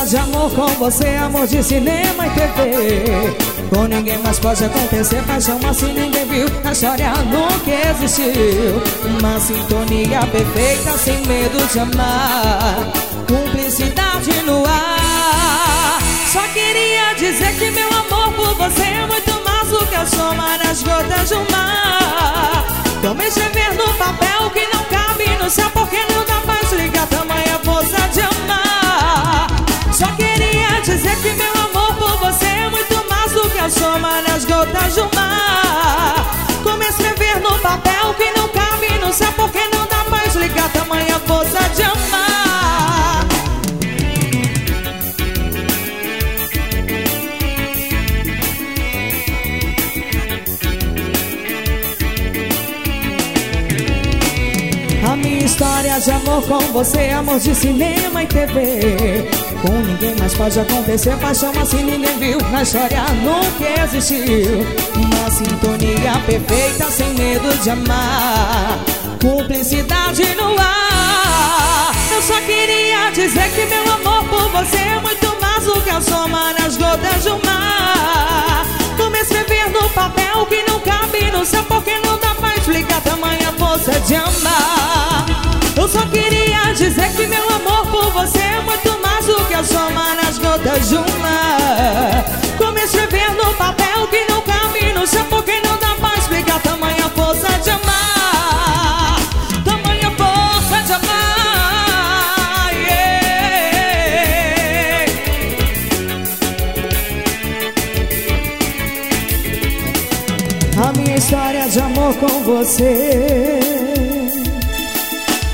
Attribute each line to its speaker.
Speaker 1: de amor com você, amor de cinema e TV. Com ninguém mais pode acontecer, paixão assim ninguém viu. A história nunca existiu. Uma sintonia perfeita, sem medo de amar. Cumplicidade no ar. Só queria dizer que meu amor por você é muito mais do que a soma das gotas do mar. Como escrever no papel que não cabe no céu, porque não dá pra explicar tamanha força de amar. Só queria dizer que meu amor por você é muito mais do que a soma das gotas do mar. Como escrever no papel que não cabe no céu, porque não dá pra explicar tamanha força de amar. A minha história de amor com você, amor de cinema e TV. Com ninguém mais pode acontecer, paixão assim ninguém viu. Na história nunca existiu. Uma sintonia perfeita, sem medo de amar. Cumplicidade no ar. Eu só queria dizer que meu amor por você é muito mais do que a soma das gotas do mar. Como escrever no papel que não cabe no céu, porque não dá pra explicar tamanha força de amar. Eu só queria dizer que meu amor por você é muito mais do que a soma nas gotas de um mar. Como escrever no papel que não cabe no céu, porque não dá pra explicar tamanha força de amar. Tamanha força de amar, yeah. A minha história de amor com você